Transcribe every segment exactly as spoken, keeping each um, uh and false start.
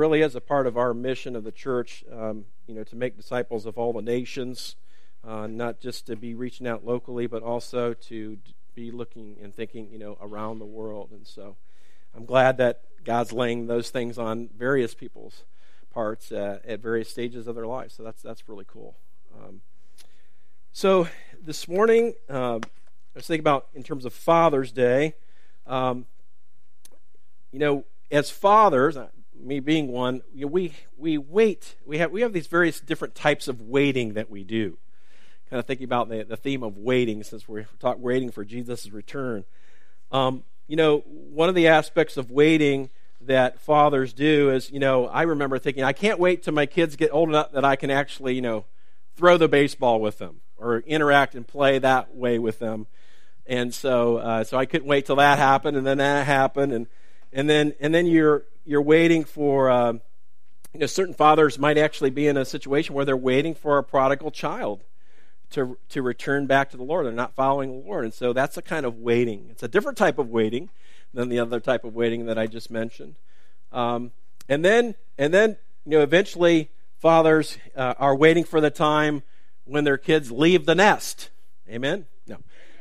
really is a part of our mission of the church, um, you know, to make disciples of all the nations, uh, not just to be reaching out locally, but also to be looking and thinking, you know, around the world. And so I'm glad that God's laying those things on various people's parts uh, at various stages of their lives. So that's that's really cool. Um, so this morning, uh, I was thinking about in terms of Father's Day. Um, you know, as fathers, me being one, you know, we we wait. We have we have these various different types of waiting that we do. Kind of thinking about the, the theme of waiting, since we're talk, waiting for Jesus' return. Um, you know, one of the aspects of waiting that fathers do is, you know, I remember thinking, I can't wait till my kids get old enough that I can actually, you know, throw the baseball with them or interact and play that way with them. And so, uh, so I couldn't wait till that happened, and then that happened, and and then and then you're you're waiting for, uh, you know, certain fathers might actually be in a situation where they're waiting for a prodigal child to to return back to the Lord. They're not following the Lord, and so that's a kind of waiting. It's a different type of waiting than the other type of waiting that I just mentioned. Um, and then and then you know, eventually fathers uh, are waiting for the time when their kids leave the nest. Amen? No.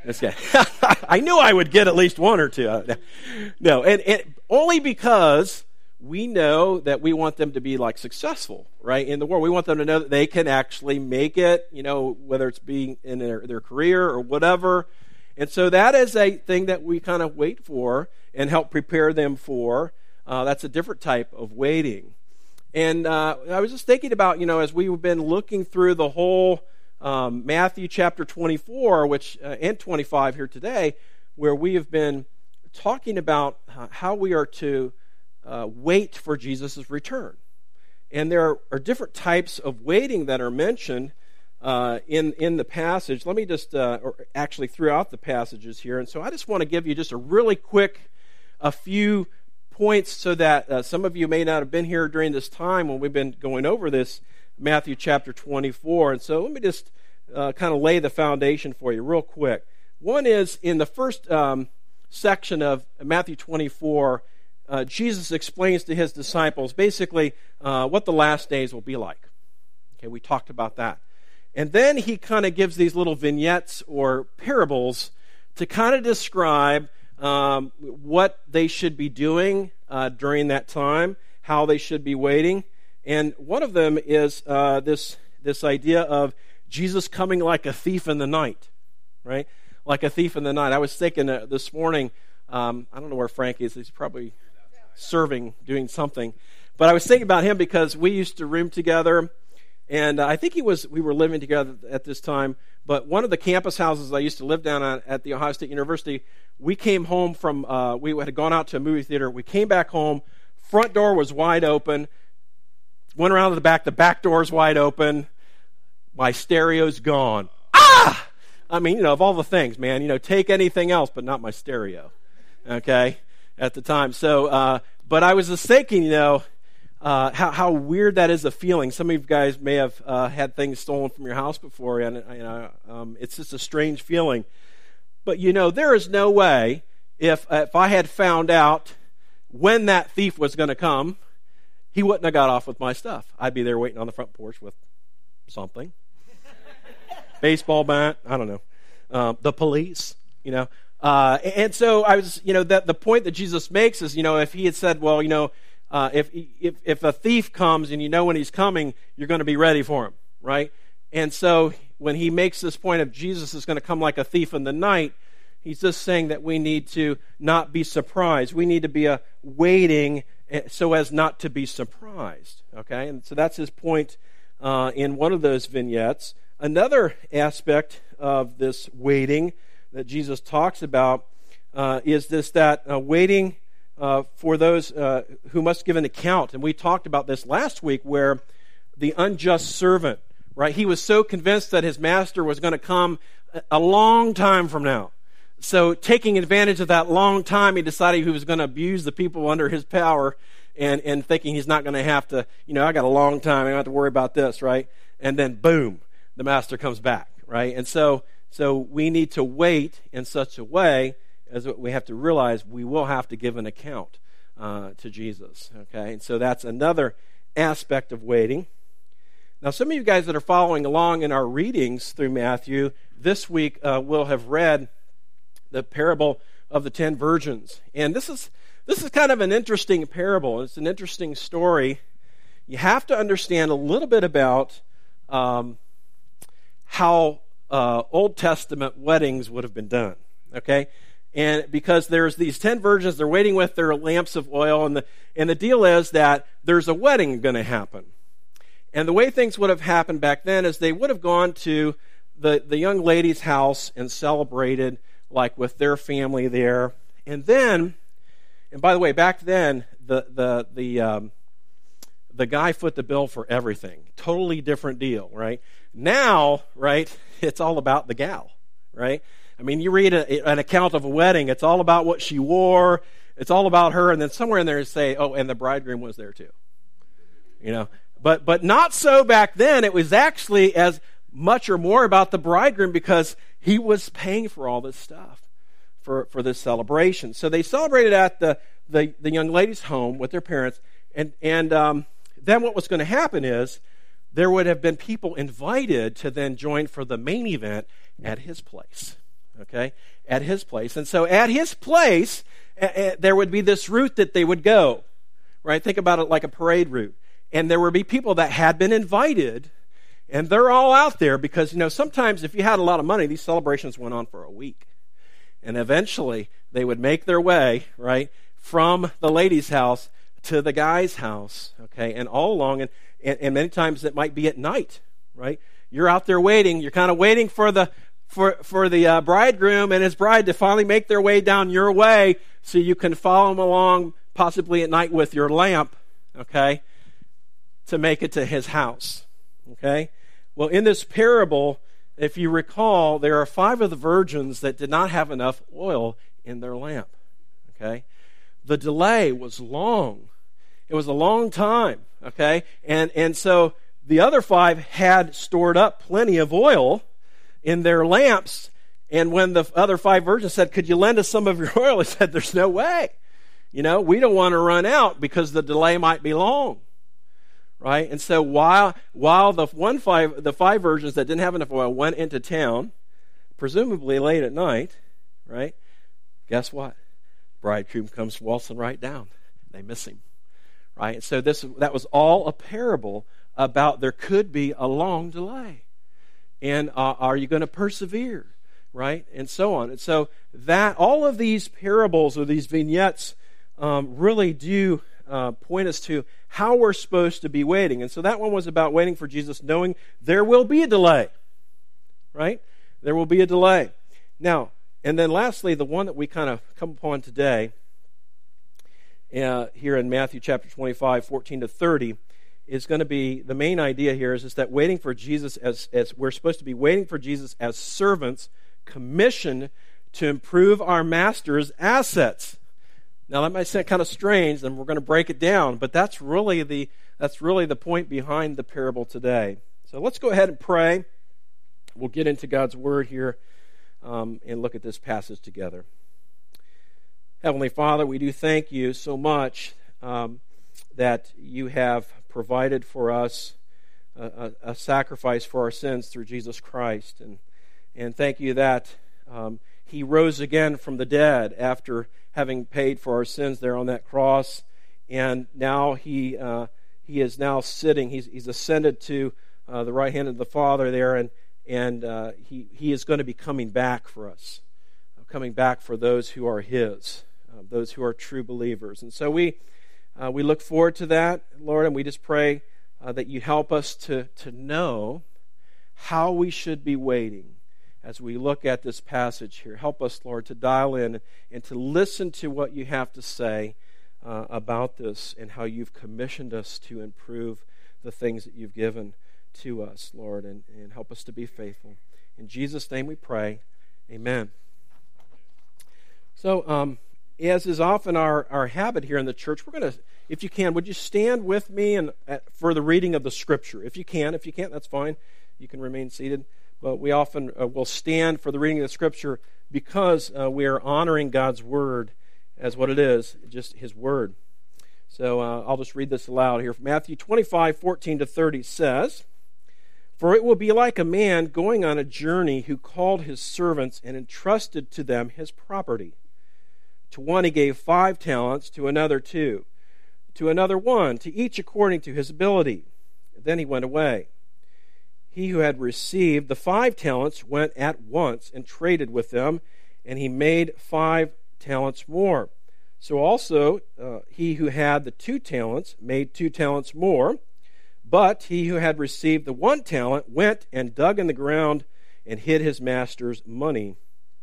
I knew I would get at least one or two. No, and, and only because we know that we want them to be like successful, right, in the world. We want them to know that they can actually make it, you know, whether it's being in their, their career or whatever. And so that is a thing that we kind of wait for and help prepare them for. Uh, that's a different type of waiting. And uh, I was just thinking about, you know, as we've been looking through the whole Um, Matthew chapter twenty-four, which uh, and twenty-five here today, where we have been talking about uh, how we are to uh, wait for Jesus' return. And there are, are different types of waiting that are mentioned uh, in, in the passage. Let me just, uh, or actually throughout the passages here. And so I just want to give you just a really quick, a few points so that uh, some of you may not have been here during this time when we've been going over this Matthew chapter twenty-four. And so let me just uh, kind of lay the foundation for you real quick. One is in the first um, section of Matthew twenty-four, uh, Jesus explains to his disciples basically uh, what the last days will be like. Okay, we talked about that. And then he kind of gives these little vignettes or parables to kind of describe um, what they should be doing uh, during that time, how they should be waiting. And one of them is uh, this this idea of Jesus coming like a thief in the night, right? Like a thief in the night. I was thinking uh, this morning, um, I don't know where Frank is. He's probably serving, doing something. But I was thinking about him because we used to room together, and uh, I think he was. We were living together at this time. But one of the campus houses I used to live down at, at the Ohio State University, we came home from. Uh, we had gone out to a movie theater. We came back home. Front door was wide open. Went around to the back. The back door's wide open. My stereo's gone. Ah! I mean, you know, of all the things, man, you know, take anything else, but not my stereo. Okay? At the time. So, uh, but I was just thinking, you know, uh, how, how weird that is a feeling. Some of you guys may have uh, had things stolen from your house before, and you know, um, it's just a strange feeling. But, you know, there is no way if if I had found out when that thief was going to come, he wouldn't have got off with my stuff. I'd be there waiting on the front porch with something. Baseball bat, I don't know. Uh, the police, you know. Uh, and so I was, you know, that the point that Jesus makes is, you know, if he had said, well, you know, uh, if, if if a thief comes and you know when he's coming, you're going to be ready for him, right? And so when he makes this point of Jesus is going to come like a thief in the night, he's just saying that we need to not be surprised. We need to be a waiting so as not to be surprised, okay? And so that's his point uh, in one of those vignettes. Another aspect of this waiting that Jesus talks about uh, is this, that uh, waiting uh, for those uh, who must give an account. And we talked about this last week where the unjust servant, right, he was so convinced that his master was going to come a long time from now. So taking advantage of that long time, he decided he was going to abuse the people under his power and, and thinking he's not going to have to, you know, I got a long time, I don't have to worry about this, right? And then boom, the master comes back, right? And so so we need to wait in such a way as we have to realize we will have to give an account uh, to Jesus. Okay, and so that's another aspect of waiting. Now, some of you guys that are following along in our readings through Matthew this week uh, will have read the parable of the ten virgins, and this is this is kind of an interesting parable. It's an interesting story. You have to understand a little bit about um, how uh, Old Testament weddings would have been done. Okay, and because there's these ten virgins, they're waiting with their lamps of oil, and the and the deal is that there's a wedding going to happen. And the way things would have happened back then is they would have gone to the, the young lady's house and celebrated, like, with their family there. And then, and by the way, back then, the the the um, the guy foot the bill for everything. Totally different deal, right? Now, right, it's all about the gal, right? I mean, you read a, an account of a wedding, it's all about what she wore, it's all about her, and then somewhere in there say, oh, and the bridegroom was there too. You know? But but not so back then. It was actually as much or more about the bridegroom because he was paying for all this stuff for, for this celebration. So they celebrated at the, the, the young lady's home with their parents. And, and um, then what was going to happen is there would have been people invited to then join for the main event at his place. Okay? At his place. And so at his place, a, a, there would be this route that they would go. Right? Think about it like a parade route. And there would be people that had been invited, and they're all out there because, you know, sometimes if you had a lot of money, these celebrations went on for a week. And eventually, they would make their way, right, from the lady's house to the guy's house, okay, and all along, and, and, and many times it might be at night, right? You're out there waiting, you're kind of waiting for the for, for the uh, bridegroom and his bride to finally make their way down your way so you can follow them along, possibly at night with your lamp, okay, to make it to his house. Okay? Well, in this parable, if you recall, there are five of the virgins that did not have enough oil in their lamp. Okay? The delay was long. It was a long time. Okay? And and so the other five had stored up plenty of oil in their lamps, and when the other five virgins said, could you lend us some of your oil? He said, there's no way. You know, we don't want to run out because the delay might be long. Right? And so while while the one five the five virgins that didn't have enough oil went into town, presumably late at night, right? Guess what? Bridegroom comes waltzing right down. They miss him. Right? And so this that was all a parable about there could be a long delay. And uh, are you going to persevere? Right? And so on. And so that all of these parables or these vignettes um, really do Uh, point us to how we're supposed to be waiting. And so that one was about waiting for Jesus, knowing there will be a delay. Right? There will be a delay. Now, and then lastly, the one that we kind of come upon today, uh, here in Matthew chapter twenty-five, fourteen to thirty, is going to be, the main idea here is, is that waiting for Jesus as, as we're supposed to be waiting for Jesus as servants, commissioned to improve our master's assets. Now that might sound kind of strange, and we're going to break it down, but that's really the that's really the point behind the parable today. So let's go ahead and pray. We'll get into God's Word here um, and look at this passage together. Heavenly Father, we do thank you so much um, that you have provided for us a, a, a sacrifice for our sins through Jesus Christ, and and thank you that um, He rose again from the dead after having paid for our sins there on that cross, and now he uh, he is now sitting. He's he's ascended to uh, the right hand of the Father there, and and uh, he he is going to be coming back for us, uh, coming back for those who are His, uh, those who are true believers. And so we uh, we look forward to that, Lord, and we just pray uh, that you help us to to know how we should be waiting. As we look at this passage here, help us, Lord, to dial in and to listen to what you have to say uh, about this and how you've commissioned us to improve the things that you've given to us, Lord, and, and help us to be faithful. In Jesus' name we pray. Amen. So, um, as is often our, our habit here in the church, we're going to, if you can, would you stand with me and uh, for the reading of the Scripture? If you can. If you can't, that's fine. You can remain seated. But we often uh, will stand for the reading of the Scripture because uh, we are honoring God's Word as what it is, just His Word. So uh, I'll just read this aloud here. Matthew twenty-five, fourteen to thirty says, "For it will be like a man going on a journey who called his servants and entrusted to them his property. To one he gave five talents, to another two, to another one, to each according to his ability. Then he went away. He who had received the five talents went at once and traded with them, and he made five talents more. So also uh, he who had the two talents made two talents more. But he who had received the one talent went and dug in the ground and hid his master's money.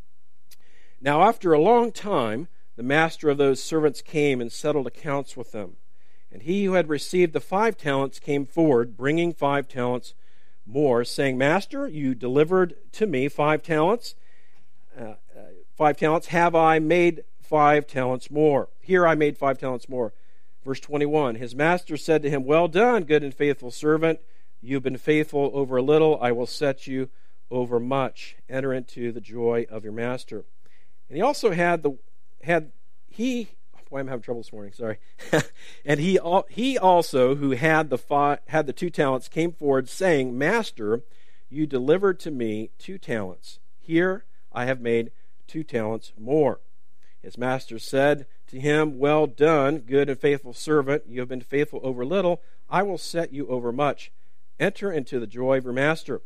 Now after a long time, the master of those servants came and settled accounts with them. And he who had received the five talents came forward, bringing five talents more, saying, Master, you delivered to me five talents. Uh, uh, five talents have I made five talents more. Here I made five talents more. Verse twenty-one, his master said to him, Well done, good and faithful servant. You've been faithful over a little. I will set you over much. Enter into the joy of your master. And he also had the had he. Boy, I'm having trouble this morning. Sorry. And he he also, who had the five, had the two talents, came forward, saying, Master, you delivered to me two talents. Here I have made two talents more. His master said to him, Well done, good and faithful servant. You have been faithful over little. I will set you over much. Enter into the joy of your master.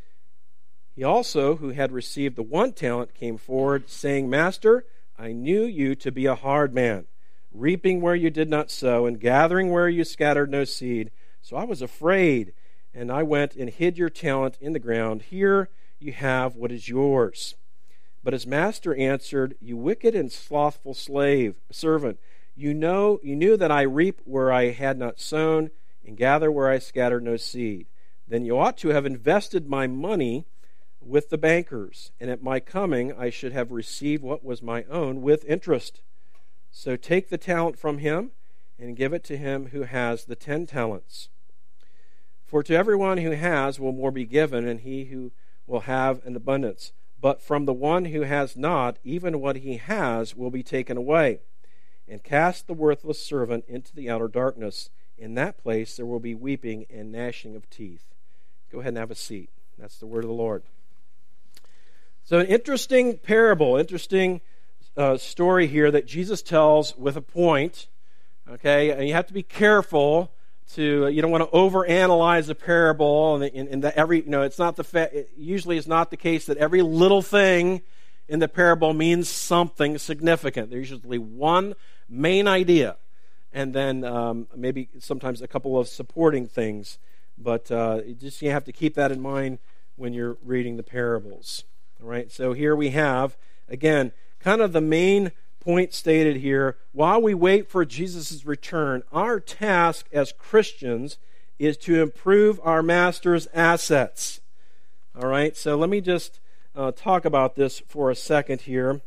He also, who had received the one talent, came forward, saying, Master, I knew you to be a hard man, reaping where you did not sow, and gathering where you scattered no seed. So I was afraid, and I went and hid your talent in the ground. Here you have what is yours. But his master answered, You wicked and slothful slave, servant, you know you knew that I reap where I had not sown, and gather where I scattered no seed. Then you ought to have invested my money with the bankers, and at my coming I should have received what was my own with interest. So take the talent from him, and give it to him who has the ten talents. For to everyone who has will more be given, and he who will have an abundance. But from the one who has not, even what he has will be taken away. And cast the worthless servant into the outer darkness. In that place there will be weeping and gnashing of teeth. Go ahead and have a seat. That's the word of the Lord. So an interesting parable, interesting uh, story here that Jesus tells with a point. Okay, and you have to be careful to, you don't want to overanalyze the parable, and, and, and that every, you know, it's not the fa- it usually it's not the case that every little thing in the parable means something significant. There's usually one main idea, and then um, maybe sometimes a couple of supporting things. But uh, you just you have to keep that in mind when you're reading the parables. All right, so here we have, again, kind of the main point stated here. While we wait for Jesus' return, our task as Christians is to improve our master's assets. All right, so let me just uh, talk about this for a second here.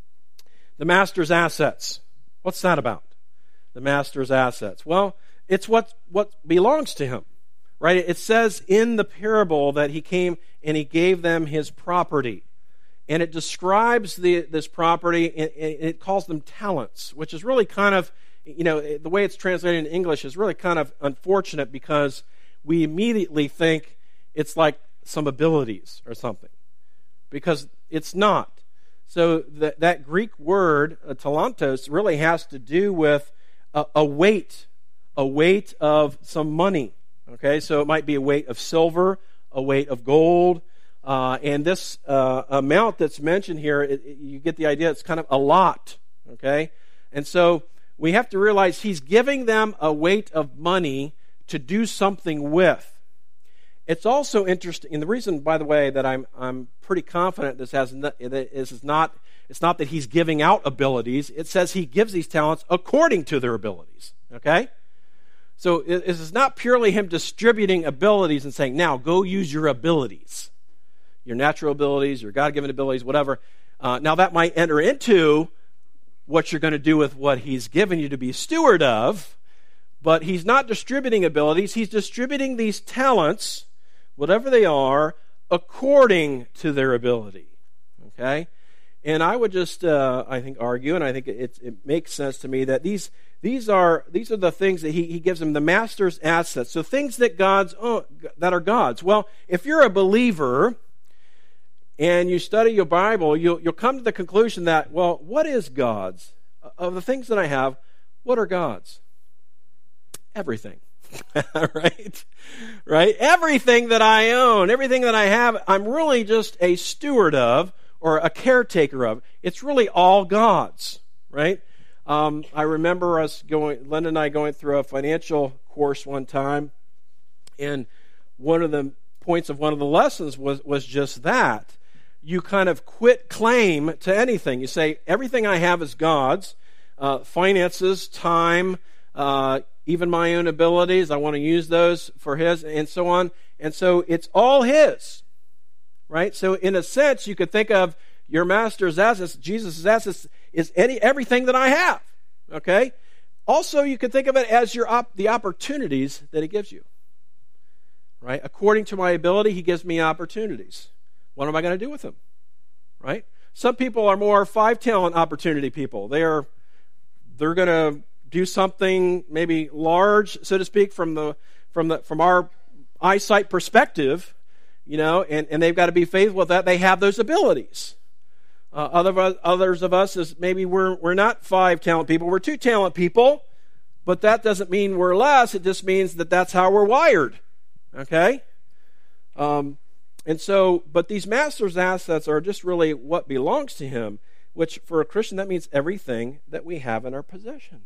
The master's assets. What's that about? The master's assets. Well, it's what, what belongs to him. Right? It says in the parable that he came and he gave them his property. And it describes the, this property, and it calls them talents, which is really kind of, you know, the way it's translated in English is really kind of unfortunate because we immediately think it's like some abilities or something, because it's not. So that, that Greek word, uh, talentos, really has to do with a, a weight, a weight of some money. Okay, so it might be a weight of silver, a weight of gold, uh, and this uh, amount that's mentioned here, it, it, you get the idea, it's kind of a lot, okay? And so we have to realize he's giving them a weight of money to do something with. It's also interesting, and the reason, by the way, that I'm I'm pretty confident this has not, this is not, it's not that he's giving out abilities, it says he gives these talents according to their abilities, okay? So this is not purely him distributing abilities and saying, now go use your abilities, your natural abilities, your God-given abilities, whatever. Uh, now that might enter into what you're going to do with what he's given you to be steward of, but he's not distributing abilities. He's distributing these talents, whatever they are, according to their ability. Okay? And I would just, uh, I think, argue, and I think it, it makes sense to me, that these these are these are the things that he, he gives them, the master's assets. So things that God's own, that are God's. Well, if you're a believer and you study your Bible, you'll you'll come to the conclusion that, well, what is God's? Of the things that I have, what are God's? Everything. right? Right? Everything that I own, everything that I have, I'm really just a steward of or a caretaker of. It's really all God's, right? Um, I remember us going, Linda and I going through a financial course one time, and one of the points of one of the lessons was, was just that. You kind of quit claim to anything. You say, everything I have is God's. Uh, finances, time, uh, even my own abilities, I want to use those for His, and so on. And so it's all His, right? So in a sense, you could think of your master's assets, Jesus' assets, is any everything that I have, okay? Also, you could think of it as your op- the opportunities that He gives you, right? According to my ability, He gives me opportunities. What am I going to do with them, right? Some people are more five-talent opportunity people. They are, they're going to do something maybe large, so to speak, from the from the from our eyesight perspective, you know, and, and they've got to be faithful with that. They have those abilities. Uh, other others of us is maybe we're we're not five talent people, we're two talent people, but that doesn't mean we're less. It just means that that's how we're wired. Okay, um, and so, but these master's assets are just really what belongs to Him, which for a Christian that means everything that we have in our possession.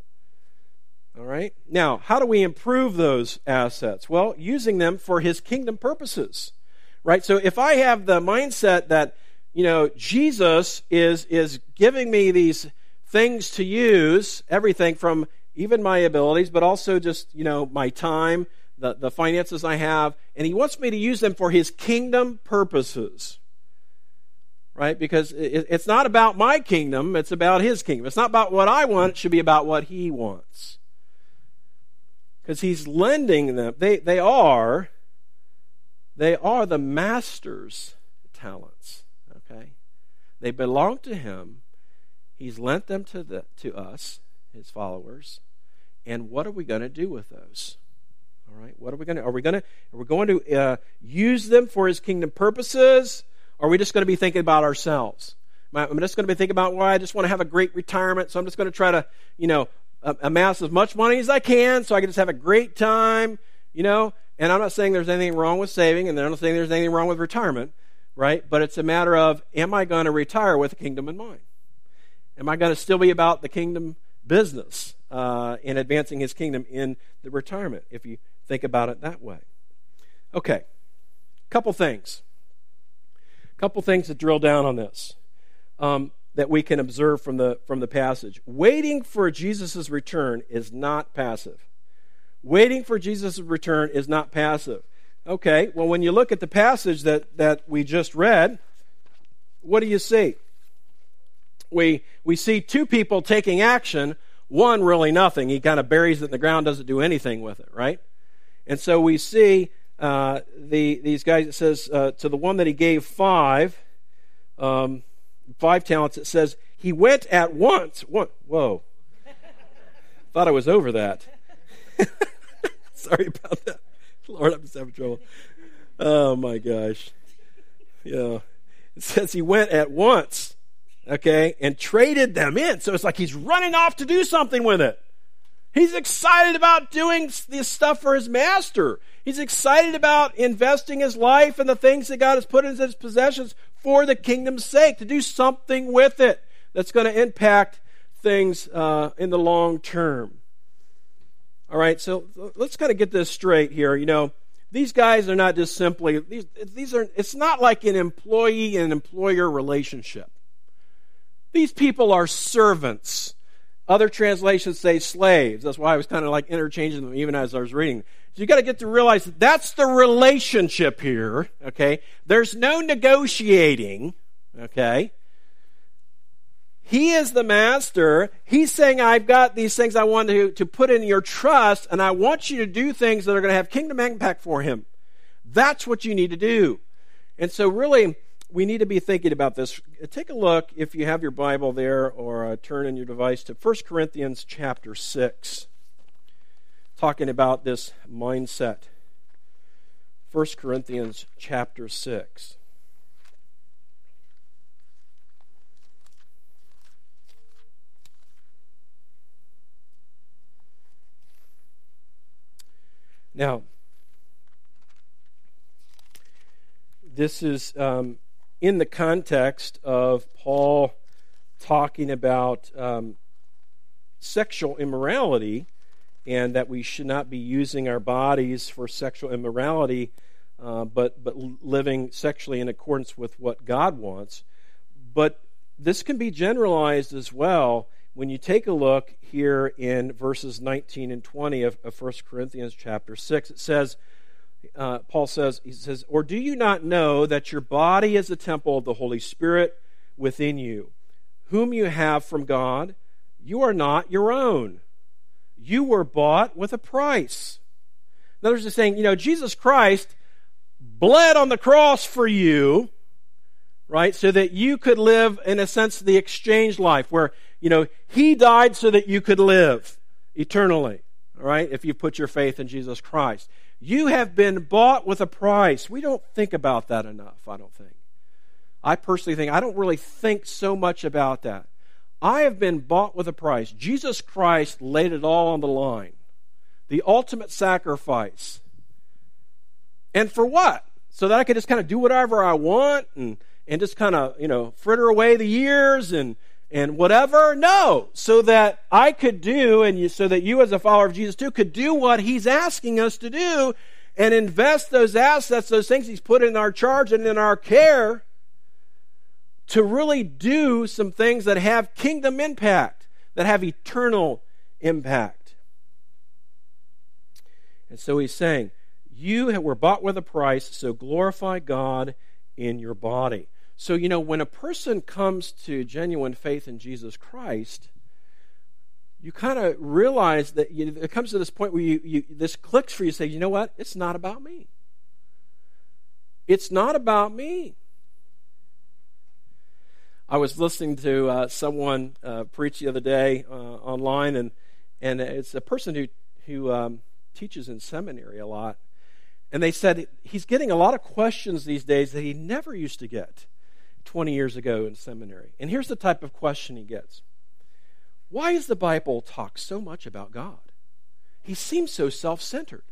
All right. Now, how do we improve those assets? Well, using them for His kingdom purposes, right? So if I have the mindset that, you know, Jesus is is giving me these things to use, everything from even my abilities, but also just, you know, my time, the, the finances I have, and He wants me to use them for His kingdom purposes, right? Because it, it's not about my kingdom, it's about His kingdom. It's not about what I want, it should be about what He wants. Because He's lending them, they they are, they are the master's talents, okay? They belong to Him. He's lent them to the to us, His followers. And what are we going to do with those? All right, what are we going to? Are we going to? Are we going to uh, use them for His kingdom purposes? Or are we just going to be thinking about ourselves? I'm just going to be thinking about, well, I just want to have a great retirement, so I'm just going to try to, you know, amass as much money as I can so I can just have a great time, you know. And I'm not saying there's anything wrong with saving, and I'm not saying there's anything wrong with retirement, right? But it's a matter of, am I going to retire with the kingdom in mind? Am I going to still be about the kingdom business uh, in advancing His kingdom in the retirement, if you think about it that way? Okay, couple things. Couple things to drill down on this. Um, that we can observe from the from the passage. Waiting for Jesus' return is not passive. Waiting for Jesus' return is not passive. Okay, well, when you look at the passage that, that we just read, what do you see? We we see two people taking action, one really nothing. He kind of buries it in the ground, doesn't do anything with it, right? And so we see uh, the these guys, it says, uh, to the one that he gave five, um, five talents, it says, he went at once. What? Whoa. Thought I was over that. Sorry about that. Lord, I'm just having trouble. Oh, my gosh. Yeah. It says he went at once, okay, and traded them in. So it's like he's running off to do something with it. He's excited about doing this stuff for his master. He's excited about investing his life and the things that God has put in his possessions for the kingdom's sake, to do something with it that's going to impact things uh, in the long term. All right, so let's kind of get this straight here. You know, these guys are not just simply, these, these are, it's not like an employee and employer relationship. These people are servants. Other translations say slaves. That's why I was kind of like interchanging them even as I was reading. So you got to get to realize that that's the relationship here, okay? There's no negotiating, okay? He is the master. He's saying, I've got these things I want to, to put in your trust, and I want you to do things that are going to have kingdom impact for him. That's what you need to do. And so really, we need to be thinking about this. Take a look, if you have your Bible there, or uh, turn in your device to First Corinthians chapter six, talking about this mindset. First Corinthians chapter six. Now, this is um, in the context of Paul talking about um, sexual immorality, and that we should not be using our bodies for sexual immorality, uh, but but living sexually in accordance with what God wants. But this can be generalized as well. When you take a look here in verses nineteen and twenty of, of First Corinthians chapter six, it says, uh, Paul says, he says, "Or do you not know that your body is a temple of the Holy Spirit within you, whom you have from God? You are not your own. You were bought with a price." In other words, it's saying, you know, Jesus Christ bled on the cross for you, right, so that you could live, in a sense, the exchange life, where, you know, He died so that you could live eternally, all right, if you put your faith in Jesus Christ. You have been bought with a price. We don't think about that enough, I don't think. I personally think, I don't really think so much about that. I have been bought with a price. Jesus Christ laid it all on the line. The ultimate sacrifice. And for what? So that I could just kind of do whatever I want and, and just kind of, you know, fritter away the years and, and whatever? No. So that I could do, and you, so that you as a follower of Jesus too could do what He's asking us to do and invest those assets, those things He's put in our charge and in our care, to really do some things that have kingdom impact, that have eternal impact. And so he's saying, you were bought with a price, so glorify God in your body. So, you know, when a person comes to genuine faith in Jesus Christ, you kind of realize that you, it comes to this point where you, you this clicks for you, say, you know what? It's not about me. It's not about me. I was listening to uh, someone uh, preach the other day uh, online, and and it's a person who who um, teaches in seminary a lot, and they said he's getting a lot of questions these days that he never used to get twenty years ago in seminary. And here's the type of question he gets: why does the Bible talk so much about God? He seems so self-centered,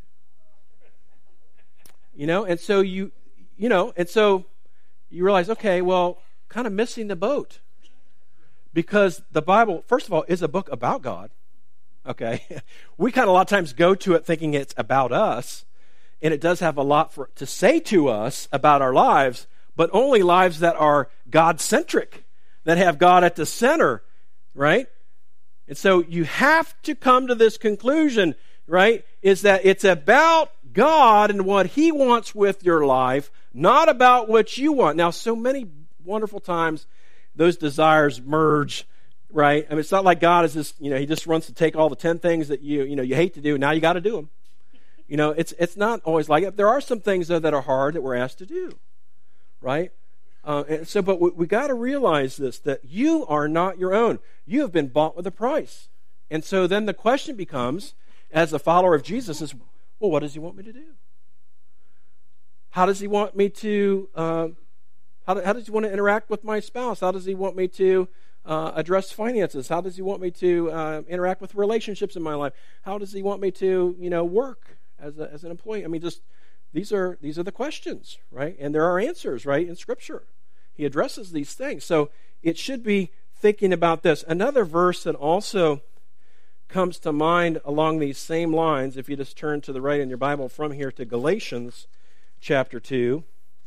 you know. And so you you know, and so you realize, okay, well, kind of missing the boat, because the Bible, first of all, is a book about God. Okay, we kind of a lot of times go to it thinking it's about us, and it does have a lot for to say to us about our lives, but only lives that are God-centric, that have God at the center, right? And so you have to come to this conclusion, right, is that it's about God and what He wants with your life, not about what you want. Now, so many wonderful times those desires merge, right? I mean, it's not like God is just, you know, He just wants to take all the ten things that you, you know, you hate to do, now you got to do them. You know, it's it's not always like it. There are some things, though, that are hard that we're asked to do, right? Uh, and so, but we, we got to realize this, that you are not your own. You have been bought with a price. And so then the question becomes, as a follower of Jesus, is, well, what does He want me to do? How does He want me to... Uh, How, do, how does He want to interact with my spouse? How does He want me to uh, address finances? How does He want me to uh, interact with relationships in my life? How does He want me to, you know, work as a, as an employee? I mean, just these are these are the questions, right? And there are answers, right, in Scripture. He addresses these things. So it should be thinking about this. Another verse that also comes to mind along these same lines, if you just turn to the right in your Bible from here to Galatians chapter two,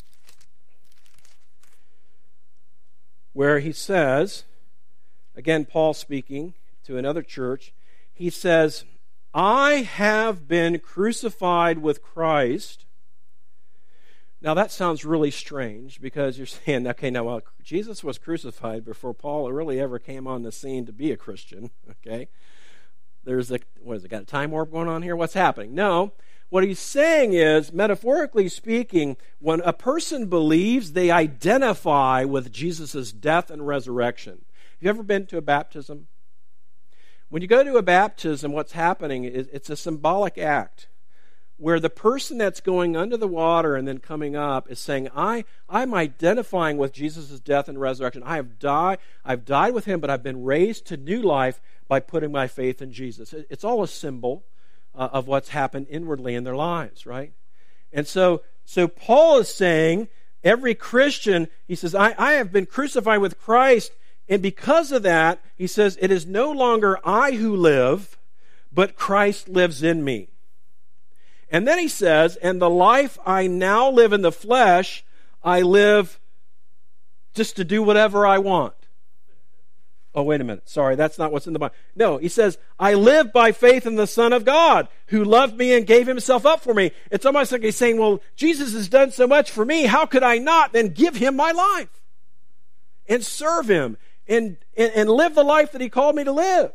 where he says, again, Paul speaking to another church, he says, I have been crucified with Christ. Now that sounds really strange, because you're saying, okay, now well, Jesus was crucified before Paul really ever came on the scene to be a Christian, okay? There's a, what is it, got a time warp going on here? What's happening? No. what he's saying is, metaphorically speaking, when a person believes, they identify with Jesus' death and resurrection. Have you ever been to a baptism? When you go to a baptism, what's happening is it's a symbolic act where the person that's going under the water and then coming up is saying, I, I'm identifying with Jesus' death and resurrection. I have died, I've died with him, but I've been raised to new life by putting my faith in Jesus. It's all a symbol uh, of what's happened inwardly in their lives, right? And so, so Paul is saying, every Christian, he says, I, I have been crucified with Christ, and because of that, he says, it is no longer I who live, but Christ lives in me. And then he says, and the life I now live in the flesh, I live just to do whatever I want. Oh, wait a minute. Sorry, that's not what's in the Bible. No, he says, I live by faith in the Son of God, who loved me and gave himself up for me. It's almost like he's saying, well, Jesus has done so much for me. How could I not then give him my life and serve him and, and, and live the life that he called me to live?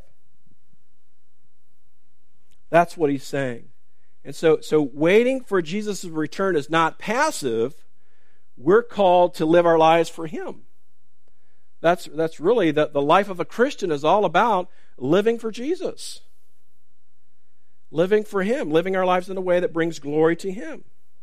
That's what he's saying. And so, so waiting for Jesus' return is not passive. We're called to live our lives for him. That's, that's really the, the life of a Christian is all about living for Jesus. Living for him. Living our lives in a way that brings glory to him.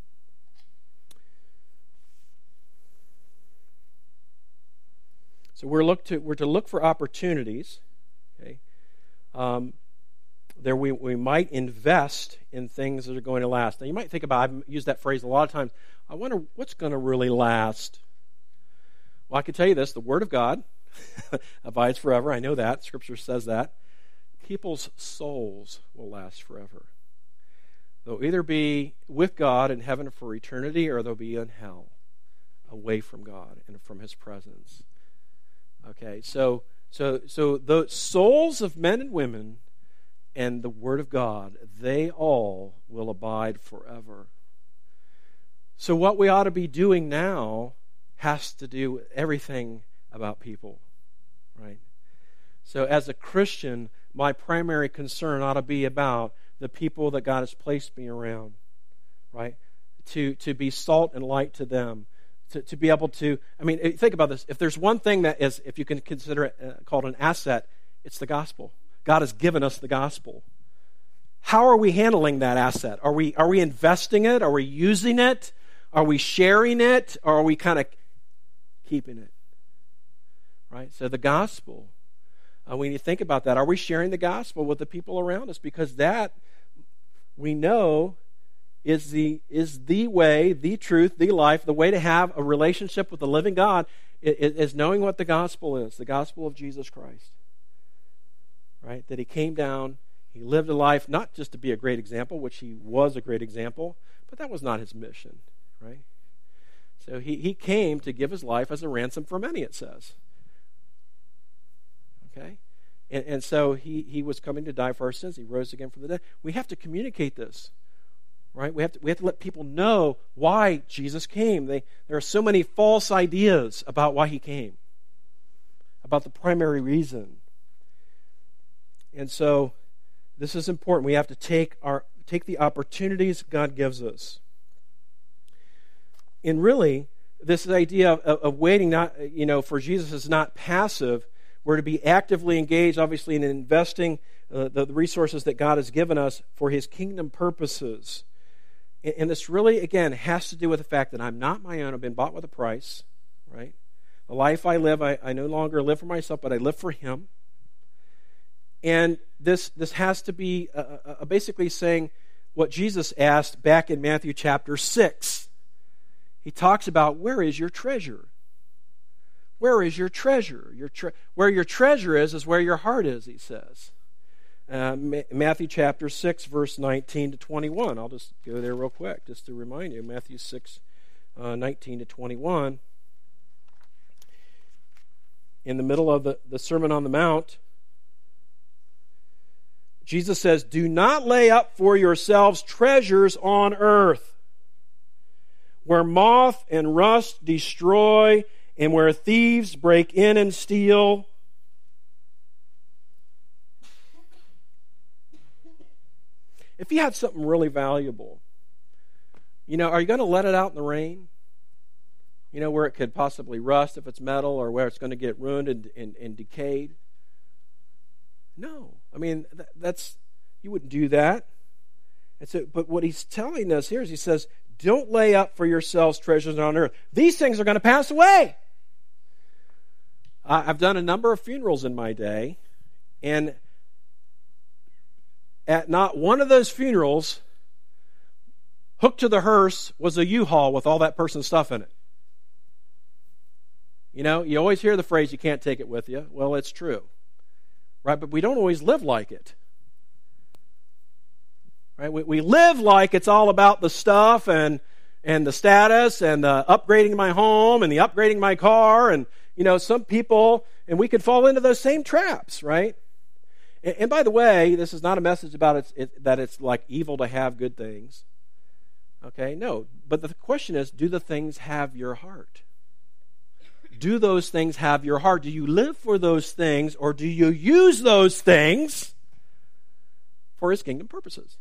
So we're, look to, we're to look for opportunities. Okay? Um, there we, we might invest in things that are going to last. Now you might think about, I've used that phrase a lot of times, I wonder what's going to really last. Well, I can tell you this, the Word of God abides forever. I know that. Scripture says that. People's souls will last forever. They'll either be with God in heaven for eternity, or they'll be in hell, away from God and from his presence. Okay, so so so the souls of men and women and the Word of God, they all will abide forever. So what we ought to be doing now has to do with everything about people, right? So as a Christian, my primary concern ought to be about the people that God has placed me around, right? To to be salt and light to them, to, to be able to, I mean, think about this. If there's one thing that is, if you can consider it uh, called an asset, it's the gospel. God has given us the gospel. How are we handling that asset? Are we are we investing it? Are we using it? Are we sharing it? Or are we kind of keeping it? Right? So the gospel, uh, when you think about that, are we sharing the gospel with the people around us? Because that, we know, is the is the way, the truth, the life, the way to have a relationship with the living God is, is knowing what the gospel is, the gospel of Jesus Christ. Right? That he came down, he lived a life not just to be a great example, which he was a great example, but that was not his mission, right? So he, he came to give his life as a ransom for many, it says. Okay? And, and so he, he was coming to die for our sins. He rose again from the dead. We have to communicate this, right? We have to, we have to let people know why Jesus came. They, there are so many false ideas about why he came, about the primary reason. And so this is important. We have to take our take the opportunities God gives us. And really, this idea of, of waiting, not you know, for Jesus is not passive. We're to be actively engaged, obviously, in investing uh, the, the resources that God has given us for his kingdom purposes. And, and this really, again, has to do with the fact that I'm not my own. I've been bought with a price, right? The life I live, I, I no longer live for myself, but I live for him. And this this has to be uh, uh, basically saying what Jesus asked back in Matthew chapter six. He talks about, where is your treasure? Where is your treasure? Your tre- where your treasure is, is where your heart is, he says. Uh, Ma- Matthew chapter six, verse nineteen to twenty-one. I'll just go there real quick, just to remind you. Matthew six, uh, nineteen to twenty-one. In the middle of the, the Sermon on the Mount, Jesus says, do not lay up for yourselves treasures on earth, where moth and rust destroy, and where thieves break in and steal. If you had something really valuable, You know, are you going to let it out in the rain? You know, where it could possibly rust if it's metal, or where it's going to get ruined and, and, and decayed? No. I mean, that, that's, you wouldn't do that. And so, but what he's telling us here is he says, don't lay up for yourselves treasures on earth. These things are going to pass away. Uh, I've done a number of funerals in my day, and at not one of those funerals, hooked to the hearse was a U-Haul with all that person's stuff in it. You know, you always hear the phrase, you can't take it with you. Well, it's true. Right? But we don't always live like it. Right? We, we live like it's all about the stuff and and the status and the upgrading my home and the upgrading my car. And, you know, some people, and we could fall into those same traps, right? And, and by the way, this is not a message about it's, it, that it's like evil to have good things. Okay? No. But the question is, do the things have your heart? Do those things have your heart? Do you live for those things, or do you use those things for His kingdom purposes?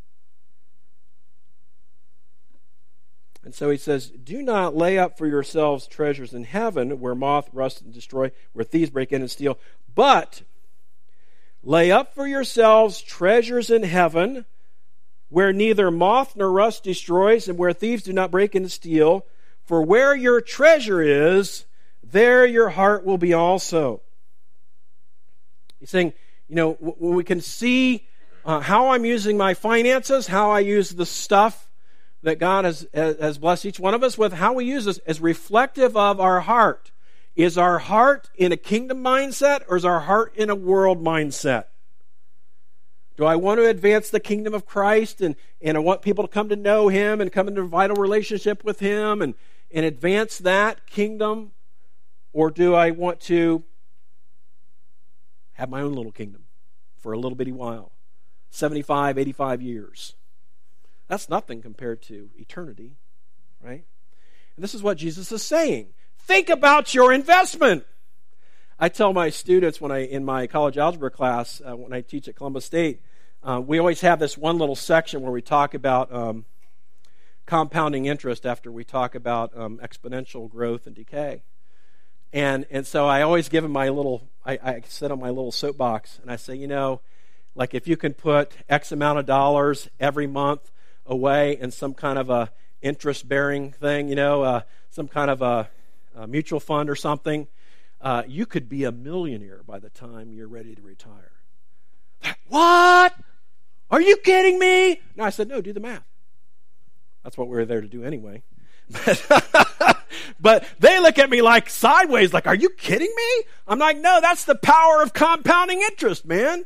And so he says, do not lay up for yourselves treasures in heaven, where moth, rust, and destroy, where thieves break in and steal, but lay up for yourselves treasures in heaven, where neither moth nor rust destroys, and where thieves do not break in and steal. For where your treasure is, there your heart will be also. He's saying, you know, when we can see uh, how I'm using my finances, how I use the stuff that God has, has blessed each one of us with, how we use this is reflective of our heart. Is our heart in a kingdom mindset, or is our heart in a world mindset? Do I want to advance the kingdom of Christ, and, and I want people to come to know Him and come into a vital relationship with Him and, and advance that kingdom? Or do I want to have my own little kingdom for a little bitty while? seventy-five, eighty-five years. That's nothing compared to eternity, right? And this is what Jesus is saying. Think about your investment. I tell my students when I in my college algebra class, uh, when I teach at Columbus State, uh, we always have this one little section where we talk about um, compounding interest after we talk about um, exponential growth and decay. And and so I always give them my little, I, I sit on my little soapbox, and I say, you know, like if you can put X amount of dollars every month away in some kind of a interest-bearing thing, you know, uh, some kind of a, a mutual fund or something, uh, you could be a millionaire by the time you're ready to retire. What? Are you kidding me? No, I said, no, do the math. That's what we were there to do anyway. But, but they look at me like sideways, like, are you kidding me? I'm like, no, that's the power of compounding interest, man.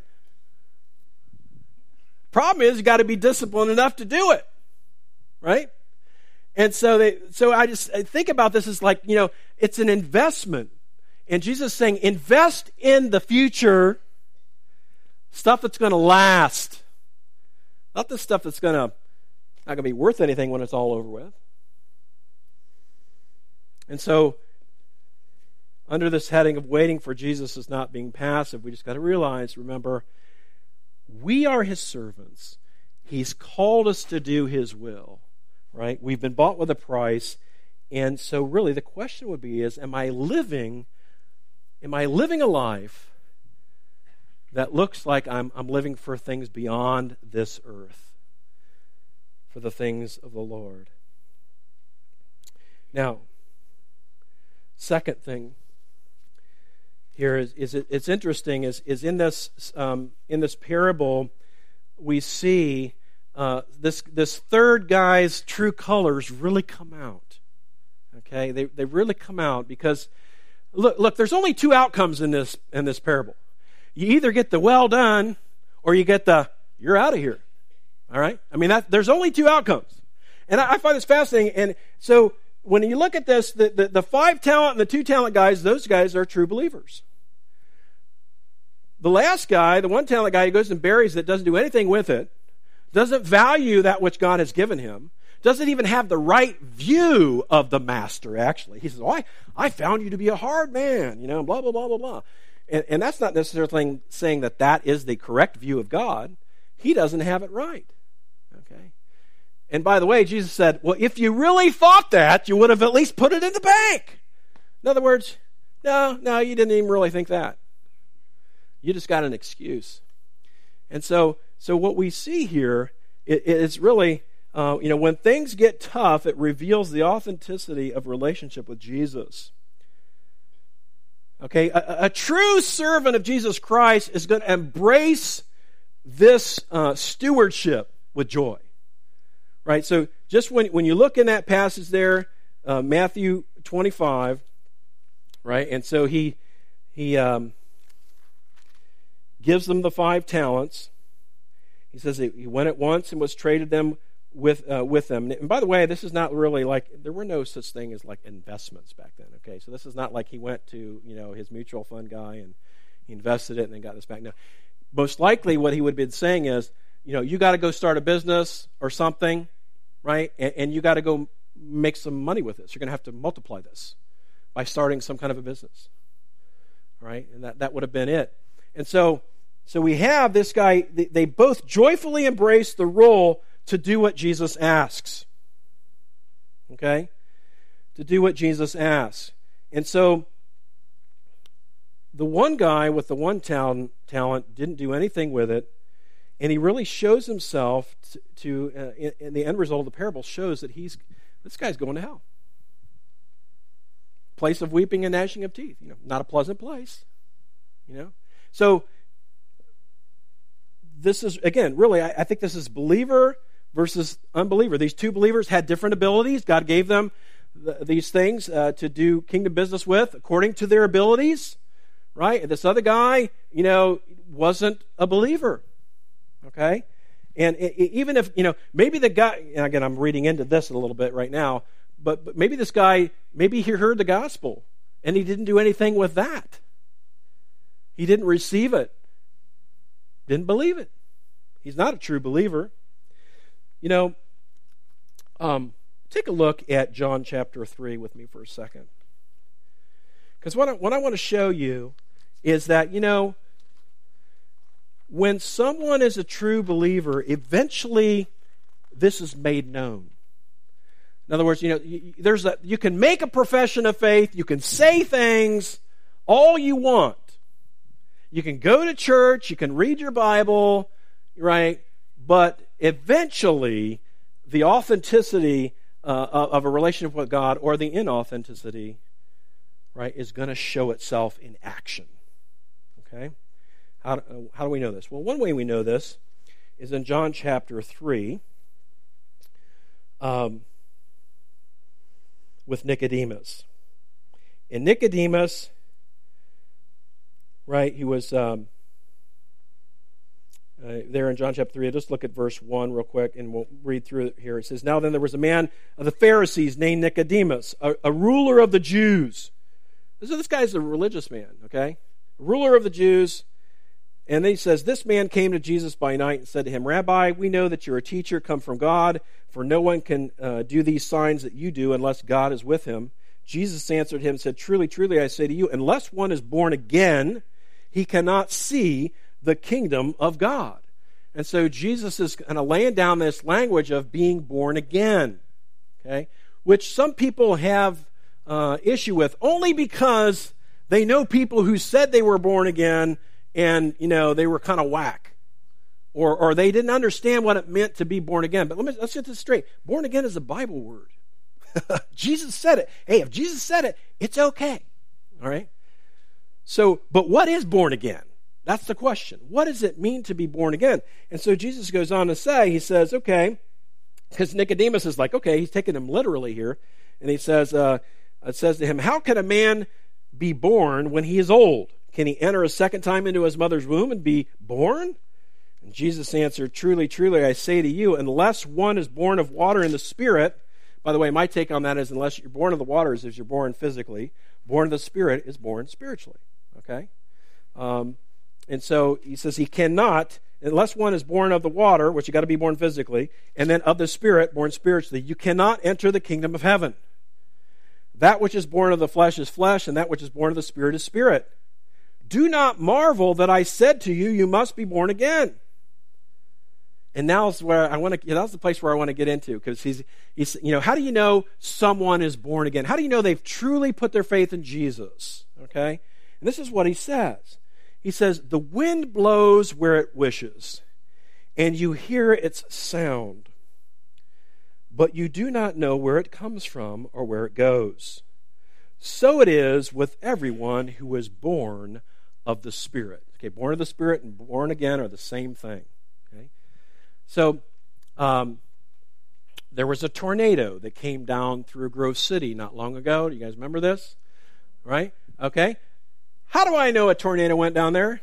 Problem is, you got to be disciplined enough to do it, right? And so they, so I just I think about this as like, you know, it's an investment. And Jesus is saying, invest in the future, stuff that's going to last. Not the stuff that's going to, not going to be worth anything when it's all over with. And so, under this heading of waiting for Jesus is not being passive, we just got to realize, remember, we are His servants. He's called us to do His will, right? We've been bought with a price. And so really the question would be is, am I living, am I living a life that looks like I'm, I'm living for things beyond this earth, for the things of the Lord? Now, second thing here is, is it, it's interesting is, is in this um, in this parable we see uh, this this third guy's true colors really come out. Okay, they they really come out because look look there's only two outcomes in this in this parable. You either get the well done or you get the you're out of here. All right, I mean that there's only two outcomes, and I, I find this fascinating. And so when you look at this, the, the, the five talent and the two talent guys, those guys are true believers. The last guy, the one talent guy, who goes and buries it, doesn't do anything with it, doesn't value that which God has given him, doesn't even have the right view of the master, actually. He says, oh, I, I found you to be a hard man, you know, blah, blah, blah, blah, blah. And, and that's not necessarily saying that that is the correct view of God. He doesn't have it right. Okay? And by the way, Jesus said, well, if you really thought that, you would have at least put it in the bank. In other words, no, no, you didn't even really think that. You just got an excuse. And so, so what we see here is really, uh, you know, when things get tough, it reveals the authenticity of relationship with Jesus. Okay, a, a true servant of Jesus Christ is going to embrace this uh, stewardship with joy. Right, so just when, when you look in that passage there, uh, Matthew twenty-five, right, and so he he um, gives them the five talents. He says he went at once and was traded them with uh, with them. And by the way, this is not really like, there were no such thing as like investments back then. Okay, so this is not like he went to, you know, his mutual fund guy and he invested it and then got this back. No, most likely what he would have been saying is, you know, you got to go start a business or something. Right? And, and you got to go make some money with this. You're going to have to multiply this by starting some kind of a business. Right? And that, that would have been it. And so so we have this guy, they, they both joyfully embrace the role to do what Jesus asks. Okay? To do what Jesus asks. And so the one guy with the one talent, talent didn't do anything with it. And he really shows himself to, to uh, in, in the end result of the parable, shows that he's, this guy's going to hell. Place of weeping and gnashing of teeth. You know, not a pleasant place. You know? So, this is, again, really, I, I think this is believer versus unbeliever. These two believers had different abilities. God gave them th- these things uh, to do kingdom business with according to their abilities. Right? And this other guy, you know, wasn't a believer. Okay? And it, it, even if, you know, maybe the guy, and again, I'm reading into this a little bit right now, but, but maybe this guy, maybe he heard the gospel and he didn't do anything with that. He didn't receive it. Didn't believe it. He's not a true believer. You know, um, take a look at John chapter three with me for a second. Because what I, what I want to show you is that, you know, when someone is a true believer, eventually this is made known. In other words, you know, there's a, you can make a profession of faith, you can say things all you want. You can go to church, you can read your Bible, right? But eventually, the authenticity uh, of a relationship with God or the inauthenticity, right, is going to show itself in action. Okay? How do, how do we know this? Well, one way we know this is in John chapter three um, with Nicodemus. And Nicodemus, right, he was um, uh, there in John chapter three. I'll just look at verse one real quick and we'll read through it here. It says, "Now then there was a man of the Pharisees named Nicodemus, a, a ruler of the Jews." So this guy's a religious man, okay? A ruler of the Jews. And then he says, "This man came to Jesus by night and said to him, 'Rabbi, we know that you're a teacher come from God, for no one can uh, do these signs that you do unless God is with him.' Jesus answered him and said, 'Truly, truly, I say to you, unless one is born again, he cannot see the kingdom of God.'" And so Jesus is kind of laying down this language of being born again, okay, which some people have uh, issue with only because they know people who said they were born again and, you know, they were kind of whack. Or or they didn't understand what it meant to be born again. But let me, let's get this straight. Born again is a Bible word. Jesus said it. Hey, if Jesus said it, it's okay. All right? So, but what is born again? That's the question. What does it mean to be born again? And so Jesus goes on to say, he says, okay, because Nicodemus is like, okay, he's taking him literally here. And he says, uh, it says to him, "How can a man be born when he is old? Can he enter a second time into his mother's womb and be born?" And Jesus answered, "Truly, truly, I say to you, unless one is born of water and the Spirit," by the way, my take on that is unless you're born of the water is if you're born physically, born of the Spirit is born spiritually. Okay? Um, and so he says he cannot, unless one is born of the water, which you got to be born physically, and then of the Spirit, born spiritually, you cannot enter the kingdom of heaven. That which is born of the flesh is flesh, and that which is born of the Spirit is spirit. Do not marvel that I said to you, you must be born again. And now's where I want to, you know, that's the place where I want to get into, because he's, he's, you know, how do you know someone is born again? How do you know they've truly put their faith in Jesus? Okay? And this is what he says. He says, the wind blows where it wishes, and you hear its sound, but you do not know where it comes from or where it goes. So it is with everyone who is born of the Spirit. Okay, born of the Spirit and born again are the same thing. Okay, so um, there was a tornado that came down through Grove City not long ago. Do you guys remember this? Right? Okay. How do I know a tornado went down there?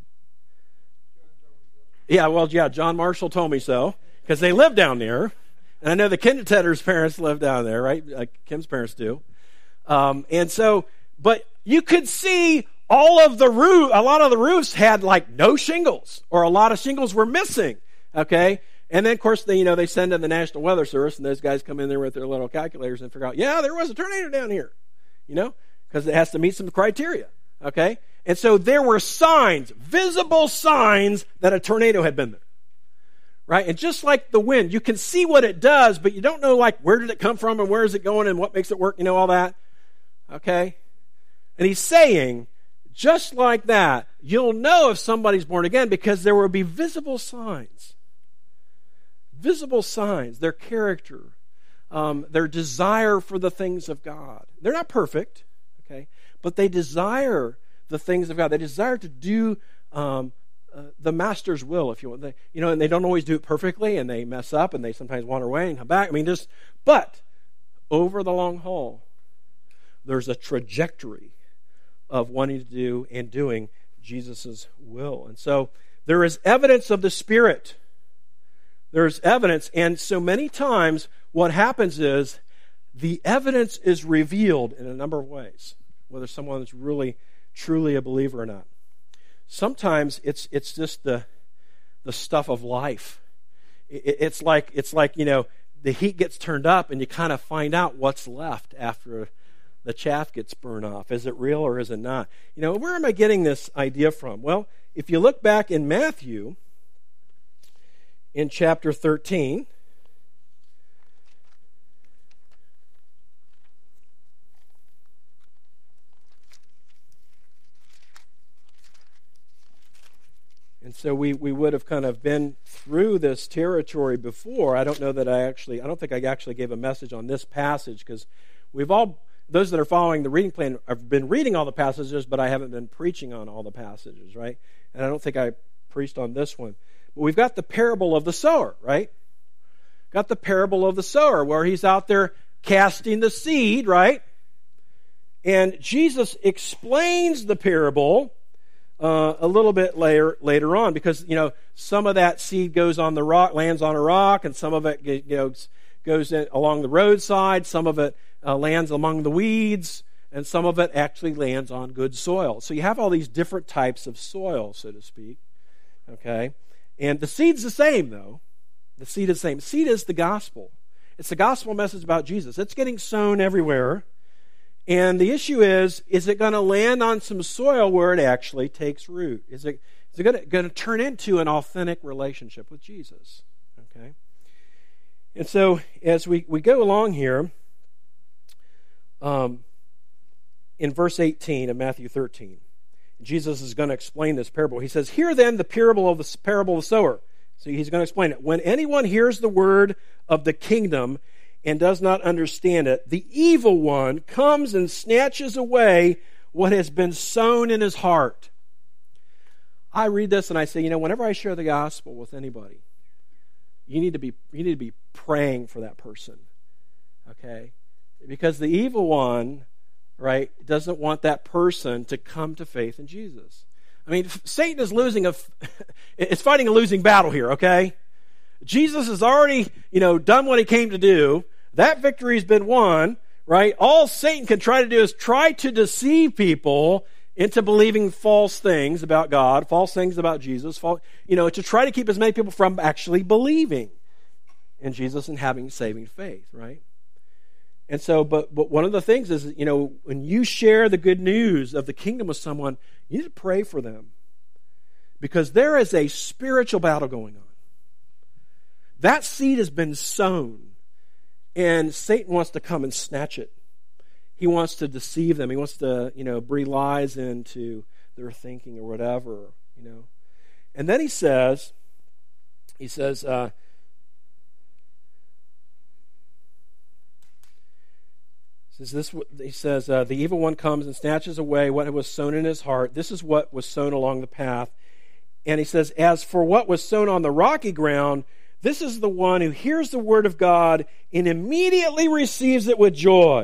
Yeah, well, yeah, John Marshall told me so, because they live down there. And I know the Kindertetter's parents live down there, right? Like Kim's parents do. Um, and so, but you could see all of the roof, a lot of the roofs had like no shingles, or a lot of shingles were missing, okay? And then, of course, they, you know, they send in the National Weather Service, and those guys come in there with their little calculators and figure out, yeah, there was a tornado down here, you know, because it has to meet some criteria, okay? And so there were signs, visible signs that a tornado had been there. Right? And just like the wind, you can see what it does, but you don't know, like, where did it come from and where is it going and what makes it work, you know, all that. Okay? And he's saying, just like that, you'll know if somebody's born again because there will be visible signs. Visible signs, their character, um, their desire for the things of God. They're not perfect, okay? But they desire the things of God. They desire to do um Uh, the master's will, if you want. They, you know, and they don't always do it perfectly, and they mess up, and they sometimes wander away and come back. I mean, just, but over the long haul, there's a trajectory of wanting to do and doing Jesus' will. And so there is evidence of the Spirit. There's evidence, and so many times what happens is the evidence is revealed in a number of ways, whether someone is really, truly a believer or not. Sometimes it's it's just the the stuff of life. It, it's like it's like you know the heat gets turned up and you kind of find out what's left after the chaff gets burned off. Is it real or is it not? You know, where am I getting this idea from? Well, if you look back in Matthew, in chapter thirteen. And so we, we would have kind of been through this territory before. I don't know that I actually, I don't think I actually gave a message on this passage, because we've all, those that are following the reading plan have been reading all the passages, but I haven't been preaching on all the passages, right? And I don't think I preached on this one. But we've got the parable of the sower, right? Got the parable of the sower where he's out there casting the seed, right? And Jesus explains the parable Uh, a little bit later later on, because you know some of that seed goes on the rock, lands on a rock, and some of it you know, goes in along the roadside. Some of it uh, lands among the weeds, and some of it actually lands on good soil. So you have all these different types of soil, so to speak. Okay, and the seed's the same though. The seed is the same. Seed is the gospel. It's the gospel message about Jesus. It's getting sown everywhere. And the issue is, is it going to land on some soil where it actually takes root? Is it, is it going to, going to turn into an authentic relationship with Jesus? Okay. And so as we, we go along here, um, in verse eighteen of Matthew thirteen, Jesus is going to explain this parable. He says, "Hear then the parable of the parable of the sower." So he's going to explain it. "When anyone hears the word of the kingdom and does not understand it, the evil one comes and snatches away what has been sown in his heart." I read this and I say, you know, whenever I share the gospel with anybody, you need to be you need to be praying for that person. Okay? Because the evil one, right, doesn't want that person to come to faith in Jesus. I mean, Satan is losing a is fighting a losing battle here, okay? Jesus has already, you know, done what he came to do. That victory's been won, right? All Satan can try to do is try to deceive people into believing false things about God, false things about Jesus, false, you know, to try to keep as many people from actually believing in Jesus and having saving faith, right? And so, but, but one of the things is, you know, when you share the good news of the kingdom with someone, you need to pray for them. Because there is a spiritual battle going on. that seed has been sown, and Satan wants to come and snatch it. He wants to deceive them. He wants to, you know, breathe lies into their thinking or whatever, you know. And then he says, he says, uh, says this. He says, uh, the evil one comes and snatches away what was sown in his heart. This is what was sown along the path. And he says, as for what was sown on the rocky ground, this is the one who hears the word of God and immediately receives it with joy.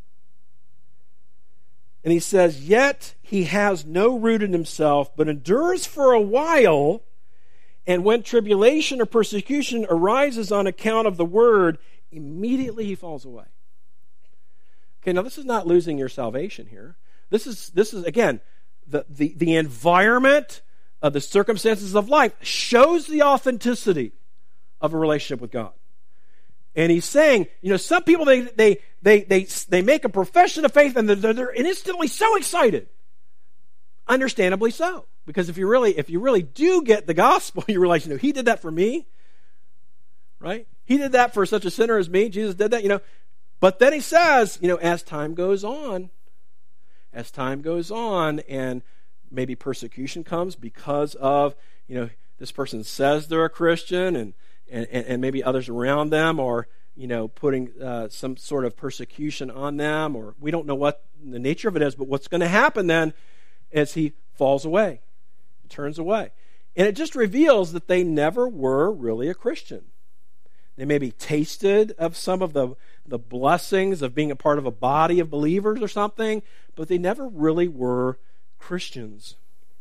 And he says, yet he has no root in himself, but endures for a while. And when tribulation or persecution arises on account of the word, immediately he falls away. Okay, now this is not losing your salvation here. This is, this is again, the, the, the environment of the circumstances of life shows the authenticity of a relationship with God. And he's saying, you know, some people, they they they they, they make a profession of faith and they're, they're instantly so excited. Understandably so. Because if you really if you really do get the gospel, you realize, you know, he did that for me. Right? He did that for such a sinner as me. Jesus did that, you know. But then he says, you know, as time goes on, as time goes on, and maybe persecution comes because of, you know, this person says they're a Christian, and and, and maybe others around them are, you know, putting uh, some sort of persecution on them, or we don't know what the nature of it is, but what's going to happen then is he falls away, turns away. And it just reveals that they never were really a Christian. They maybe tasted of some of the, the blessings of being a part of a body of believers or something, but they never really were Christians.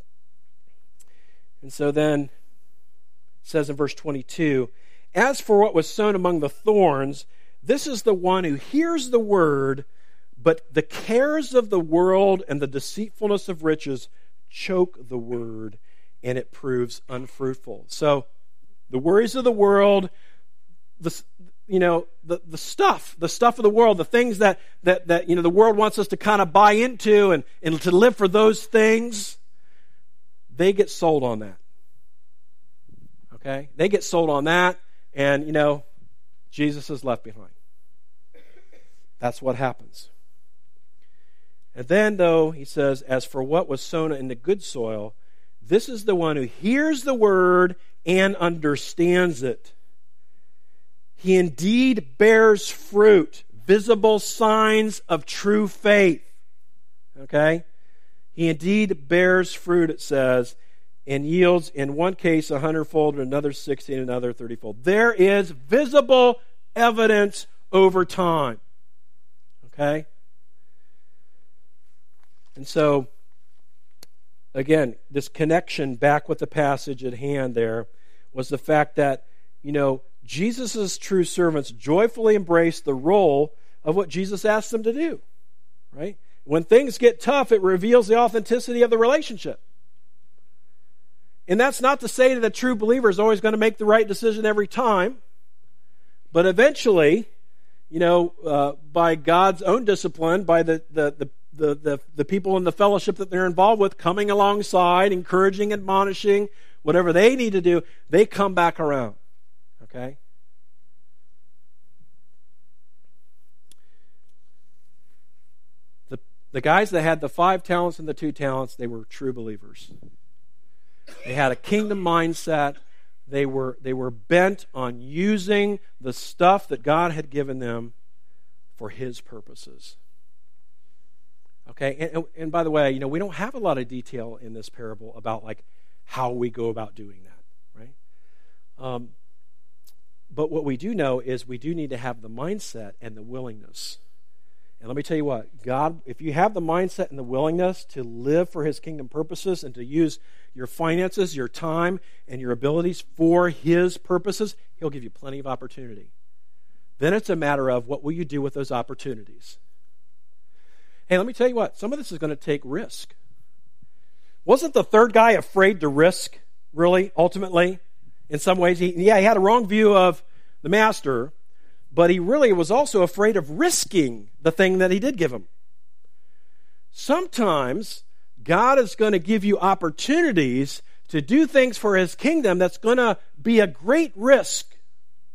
And so then it says in verse twenty-two, as for what was sown among the thorns, this is the one who hears the word, but the cares of the world and the deceitfulness of riches choke the word, and it proves unfruitful. So the worries of the world, the you know the, the stuff, the stuff of the world, the things that, that, that you know the world wants us to kind of buy into and, and to live for those things, they get sold on that. Okay? They get sold on that, and, you know, Jesus is left behind. That's what happens. And then, though, he says, as for what was sown in the good soil, this is the one who hears the word and understands it. He indeed bears fruit, visible signs of true faith. Okay? He indeed bears fruit, it says, and yields in one case a hundredfold, in another sixty, and another thirtyfold. There is visible evidence over time. Okay? And so, again, this connection back with the passage at hand there was the fact that, you know, Jesus' true servants joyfully embrace the role of what Jesus asked them to do. Right? When things get tough, it reveals the authenticity of the relationship. And that's not to say that a true believer is always going to make the right decision every time. But eventually, you know, uh, by God's own discipline, by the, the, the, the, the, the people in the fellowship that they're involved with coming alongside, encouraging, admonishing, whatever they need to do, they come back around. Okay? The, the guys that had the five talents and the two talents, they were true believers. They had a kingdom mindset. They were, they were bent on using the stuff that God had given them for His purposes. Okay, and, and by the way, you know, we don't have a lot of detail in this parable about like how we go about doing that, right? Um, but what we do know is we do need to have the mindset and the willingness. And let me tell you what, God, if you have the mindset and the willingness to live for His kingdom purposes and to use your finances, your time, and your abilities for His purposes, He'll give you plenty of opportunity. Then it's a matter of what will you do with those opportunities. Hey, let me tell you what, some of this is going to take risk. Wasn't the third guy afraid to risk, really, ultimately? In some ways, he, yeah, he had a wrong view of the master, but he really was also afraid of risking the thing that he did give him. Sometimes God is going to give you opportunities to do things for His kingdom that's going to be a great risk.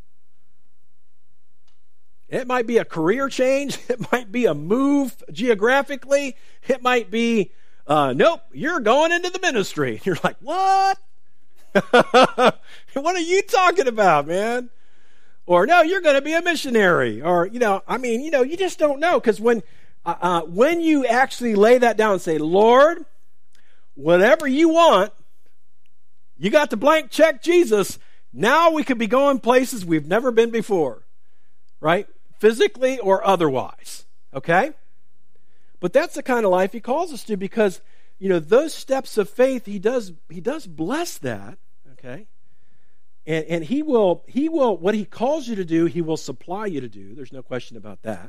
It might be a career change. It might be a move geographically. It might be, uh, nope, you're going into the ministry. You're like, what? What are you talking about, man? Or, no, you're going to be a missionary. Or, you know, I mean, you know, you just don't know. Because when, uh, uh, when you actually lay that down and say, Lord, whatever you want, you got the blank check, Jesus. Now we could be going places we've never been before, right? Physically or otherwise, okay? But that's the kind of life he calls us to, because, you know, those steps of faith, he does he does bless that, okay? And and he will he will what he calls you to do, he will supply you to do. There's no question about that.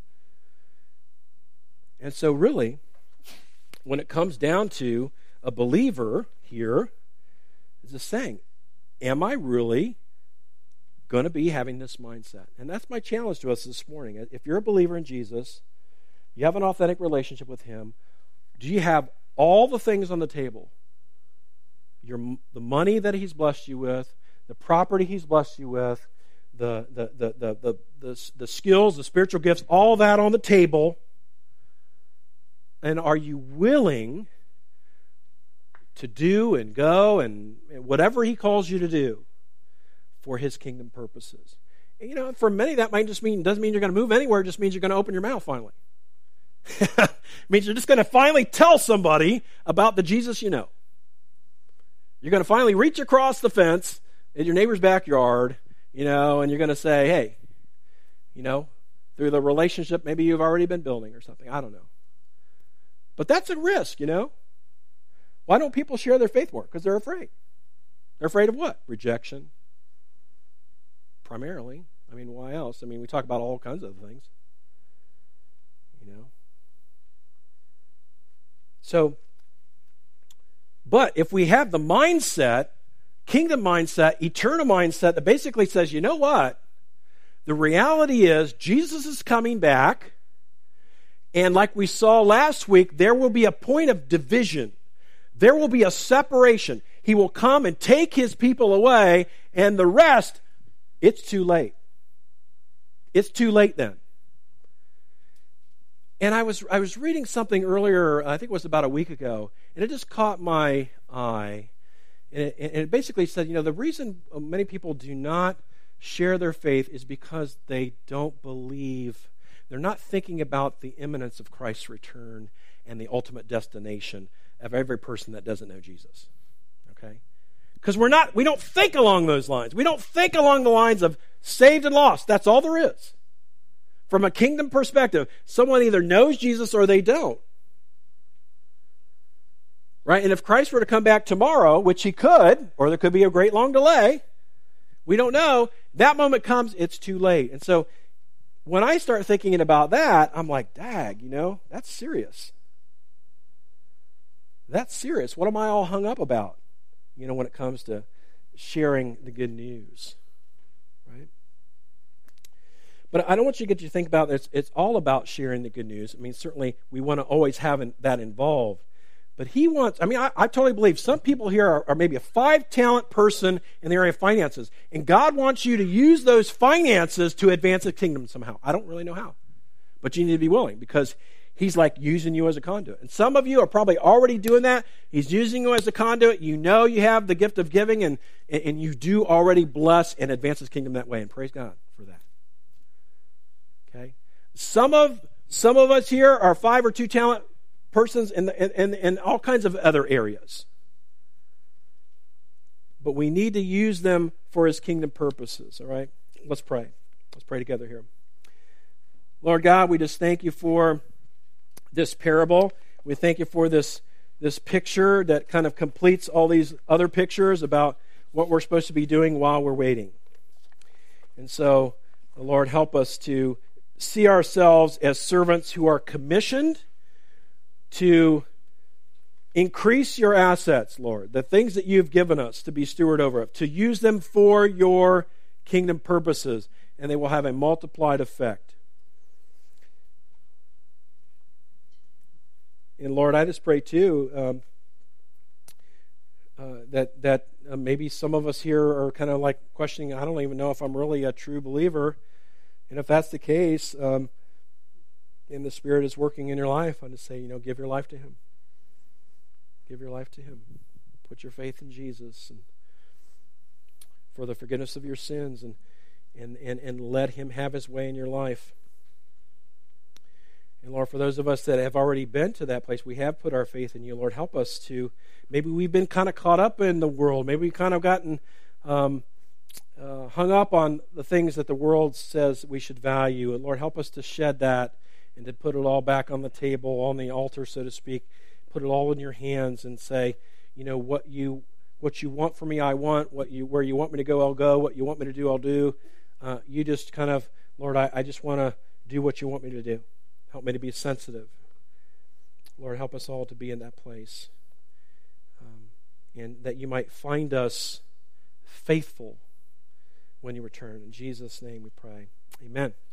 And so really, when it comes down to a believer here, is just saying, am I really going to be having this mindset? And that's my challenge to us this morning. If you're a believer in Jesus, you have an authentic relationship with him, do you have all the things on the table? Your, the money that he's blessed you with, the property he's blessed you with, the, the, the, the, the, the, the skills, the spiritual gifts, all that on the table. And are you willing to do and go and whatever he calls you to do for his kingdom purposes? And, you know, for many that might just mean, doesn't mean you're going to move anywhere, it just means you're going to open your mouth finally. It means you're just going to finally tell somebody about the Jesus you know. You're going to finally reach across the fence in your neighbor's backyard, you know, and you're going to say, hey, you know, through the relationship maybe you've already been building or something. I don't know. But that's a risk, you know. Why don't people share their faith more? Because they're afraid. They're afraid of what? Rejection. Primarily. I mean, why else? I mean, we talk about all kinds of other things. You know. So, but if we have the mindset, kingdom mindset, eternal mindset, that basically says, you know what? The reality is Jesus is coming back, and like we saw last week, there will be a point of division. There will be a separation. He will come and take his people away, and the rest, it's too late. It's too late then. And I was I was reading something earlier, I think it was about a week ago, and it just caught my eye. And it, and it basically said, you know, the reason many people do not share their faith is because they don't believe, they're not thinking about the imminence of Christ's return and the ultimate destination of every person that doesn't know Jesus. Okay? Because we're not, we don't think along those lines. We don't think along the lines of saved and lost. That's all there is. From a kingdom perspective, someone either knows Jesus or they don't. Right? And if Christ were to come back tomorrow, which he could, or there could be a great long delay, we don't know, that moment comes, it's too late. And so when I start thinking about that, I'm like, dag, you know, that's serious. That's serious. What am I all hung up about, you know, when it comes to sharing the good news? Right? But I don't want you to get you to think about this. It's all about sharing the good news. I mean, certainly we want to always have that involved. But he wants, I mean, I, I totally believe some people here are, are maybe a five-talent person in the area of finances, and God wants you to use those finances to advance the kingdom somehow. I don't really know how, but you need to be willing, because he's like using you as a conduit. And some of you are probably already doing that. He's using you as a conduit. You know you have the gift of giving, and, and you do already bless and advance his kingdom that way, and praise God for that. Okay? Some of, some of us here are five or two-talent persons in, the, in, in all kinds of other areas. But we need to use them for his kingdom purposes, all right? Let's pray. Let's pray together here. Lord God, we just thank you for this parable. We thank you for this, this picture that kind of completes all these other pictures about what we're supposed to be doing while we're waiting. And so, Lord, help us to see ourselves as servants who are commissioned to increase your assets, Lord, the things that you've given us to be steward over, to use them for your kingdom purposes, and they will have a multiplied effect. And Lord, I just pray too um, uh, that that uh, maybe some of us here are kind of like questioning, I don't even know if I'm really a true believer, And if that's the case, um, and the Spirit is working in your life, I just say, you know, give your life to Him. Give your life to Him. Put your faith in Jesus and for the forgiveness of your sins, and, and, and, and let Him have His way in your life. And Lord, for those of us that have already been to that place, we have put our faith in You. Lord, help us to, maybe we've been kind of caught up in the world. Maybe we've kind of gotten um, uh, hung up on the things that the world says we should value. And Lord, help us to shed that and to put it all back on the table, on the altar, so to speak. Put it all in Your hands and say, you know, what you what you want from me, I want. What you where you want me to go, I'll go. What you want me to do, I'll do. Uh, you just kind of, Lord, I, I just want to do what You want me to do. Help me to be sensitive. Lord, help us all to be in that place. Um, and that You might find us faithful when You return. In Jesus' name we pray. Amen.